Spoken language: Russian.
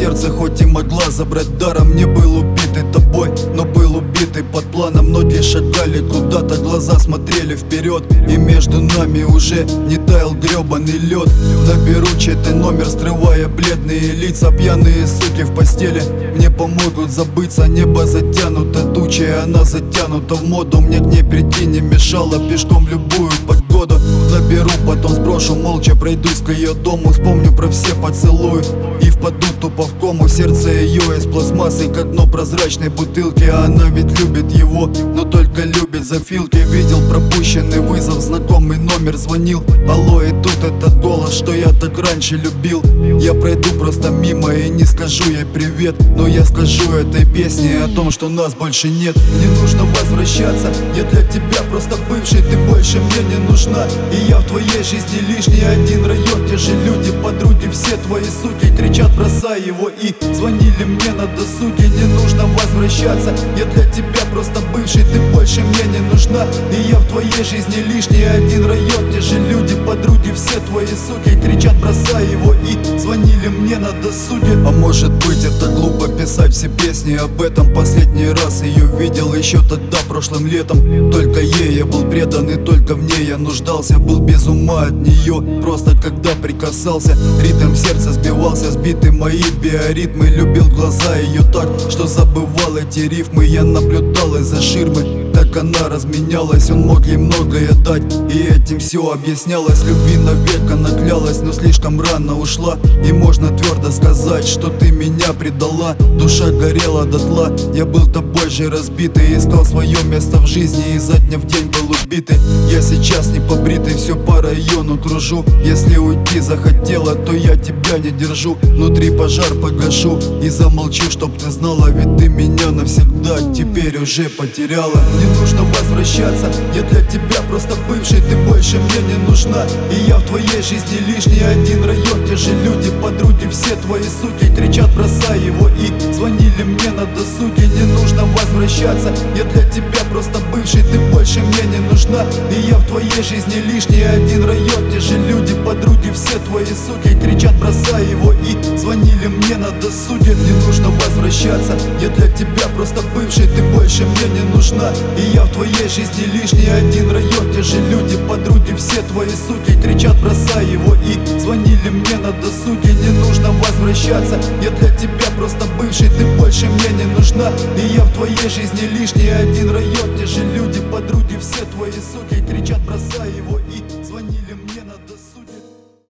сердце хоть и могла забрать даром. Не был убитый тобой, но был убитый под планом. Многие шагали куда-то, глаза смотрели вперед, и между нами уже не таял гребаный лед. Наберу чей-то номер, скрывая бледные лица. Пьяные суки в постели мне помогут забыться. Небо затянуто тучей, она затянута в моду. Мне к ней прийти не мешало пешком в любую погоду. Наберу, потом сброшу, молча пройдусь к ее дому. Вспомню про все поцелуи и впаду тупо в кому. Сердце ее из пластмассы, как дно прозрачной бутылки. А она ведь любит его, но только любит за филки. Видел пропущенный вызов, знакомый номер звонил. Алло, и тут этот голос, что я так раньше любил. Я пройду просто мимо и не скажу ей привет, но я скажу этой песне о том, что нас больше нет. Не нужно возвращаться, я для тебя просто бывший. Ты больше мне не нужна, и я в твоей жизни лишний. Один район, те же люди, подруги, все твои суки кричат: бросай его, и звонили мне на досуге. Не нужно возвращаться, я для тебя просто бывший. Ты больше мне не нужна, и я в твоей жизни лишний. Один район, те же люди, подруги, все твои суки кричат: бросай его, и звонили мне на досуге. А может быть, это глупо писать все песни об этом. Последний раз ее видел еще тогда, прошлым летом. Только ей я был предан, и только в ней я нуждался. Был без ума от нее, просто когда прикасался. Ритм сердца сбивался, сбиты мои биоритмы. Любил глаза ее так, что забывал эти рифмы. Я наблюдал из-за ширмы, как она разменялась. Он мог ей многое дать, и этим все объяснялось. Любви навек она клялась, но слишком рано ушла. И можно твердо сказать, что ты меня предала. Душа горела дотла, я был тобой же разбитый. Искал свое место в жизни, и изо дня в день был убитый. Я сейчас не побритый, все по району кружу. Если уйти захотела, то я тебя не держу. Внутри пожар погашу и замолчу, чтоб ты знала. Ведь ты меня навсегда теперь уже потеряла. Не нужно возвращаться, я для тебя просто бывший. Ты больше мне не нужна, и я в твоей жизни лишний. Один район, те же люди, подруги, все твои суки кричат: бросай его, и звонили мне на досуге. Не нужно возвращаться, я для тебя просто бывший. Ты больше мне не нужна, и я в твоей жизни лишний. Один район, те же люди, подруги, все твои суки кричат: бросай его, и звонили мне на досуге. Не нужно возвращаться, я для тебя просто бывший. Ты больше мне не нужна, и я в твоей жизни лишний. Один район, те же люди, подруги, все твои суки кричат: бросай его, и звонили мне на досуге. Не нужно возвращаться, я для тебя просто бывший. Ты больше мне не нужна, и я в твоей жизни лишний. Один район, те же люди, подруги, все твои суки кричат: бросай его, и звонили мне на досуге.